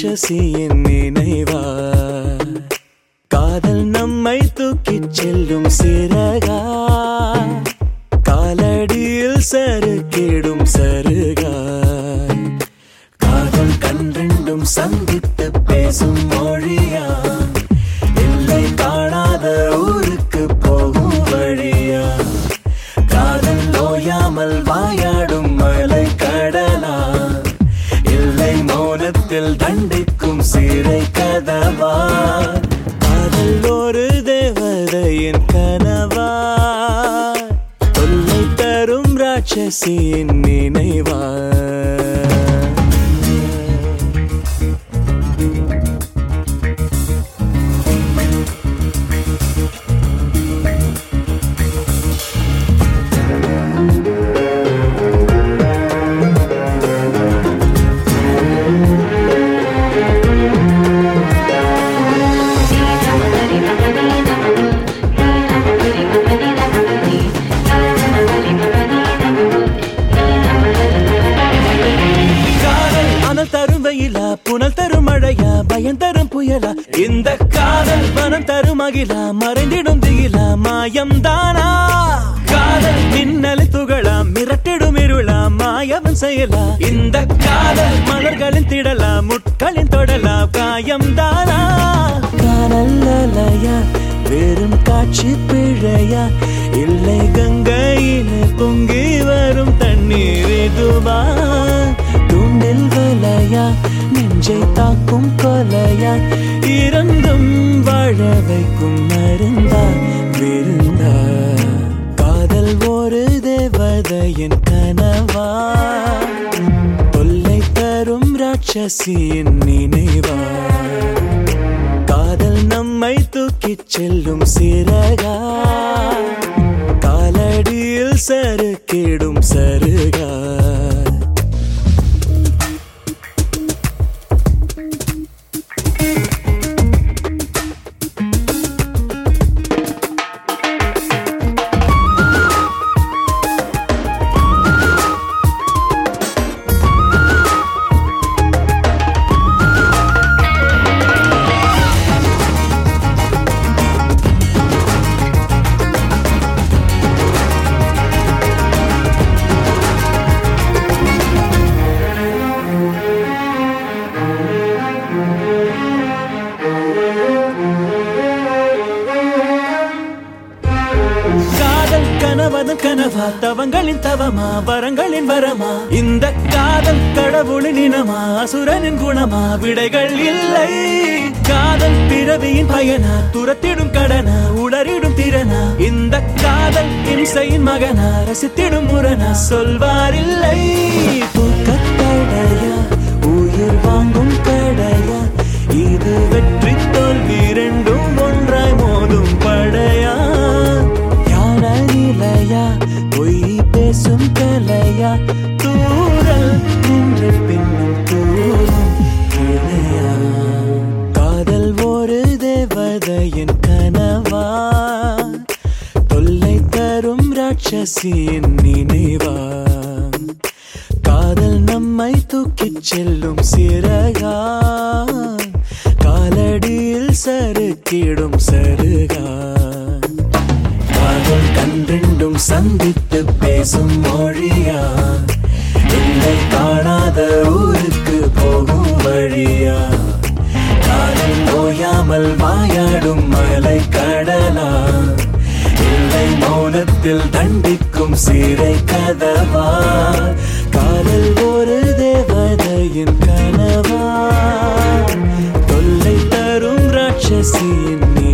ராட்சசியின் நினைவா காதல் நம்மை தூக்கிச் செல்லும் சிறகா காலடியில் சறுக்கிடும் சருகா காதல் கண்ரெண்டும் சந்தித்து பேசும் மொழியா எல்லை காணாத ஊருக்கு போகும் வழியா காதல் ஓயாமல் வாயாடும் மலை கடலா இல்லை மௌனத்தில் தண்டிக்கும் சிறை கதவா காதல் ஒரு தேவதையின் கனவா தொல்லை தரும் ராட்சசியின் நினைவா புனல் தரும் மழையா பயம் தரும் புயலா இந்த காதல் மனம் தரும் அகிலா மறைந்திடும் திகிலா மாயம் தானா காதல் மின்னலை துகளா மிரட்டிடும் இருளா மாயவன் செயலா இந்த காதல் மலர்களின் திடலா முட்களின் தொடலா காயம் தானா காதல் அலையா வெறும் காட்சி பிழையா இல்லை கங்கையிலே பொங்கி வரும் தண்ணீர் இதுவா தூண்டில் வலையா நெஞ்சை தாக்கும் கொலையா இரண்டும் வாழ வைக்கும் மருந்தா விருந்தா காதல் ஒரு தேவதையின் கனவா தொல்லை தரும் ராட்சசியின் நினைவா காதல் நம்மை தூக்கிச் செல்லும் சிறகா காலடியில் சறுக்கிடும் சருகா கனவா தவங்களின் தவமா வரங்களின் வரமா இந்த காதல் கடவுளின் இனமா அசுரனின் குணமா விடைகள் இல்லை காதல் பிறவியின் பயனா துரத்திடும் கடனா உளறிடும் திறனா இந்த காதல் இம்சையின் மகனா ரசித்திடும் முரணா சொல்வாரில்லை தடையா உயிர் வாங்கும் கடையா இது வெற்றி தோல்வி இரண்டும் ஒன்றாய் மோதும் படையா நிலையா பொய் பேசும் கலையா தூரல் நின்று பின்னும் தூரம் இளையா காதல் ஒரு தேவதையின் கனவா தொல்லை தரும் ராட்சசியின் நினைவா காதல் நம்மை தூக்கிச் செல்லும் சிறகா காலடியில் சறுக்கிடும் சருகா காதல் கண்ரெண்டும் சந்தித்து பேசும் மொழியா இல்லை காணாத ஊருக்கு போகும் வழியா காதல் ஓயாமல் வாயாடும் மலை கடலா இல்லை மௌனத்தில் தண்டிக்கும் சிறை கதவா காதல் ஒரு தேவதையின் கனவா தொல்லை தரும் ராட்சசியின்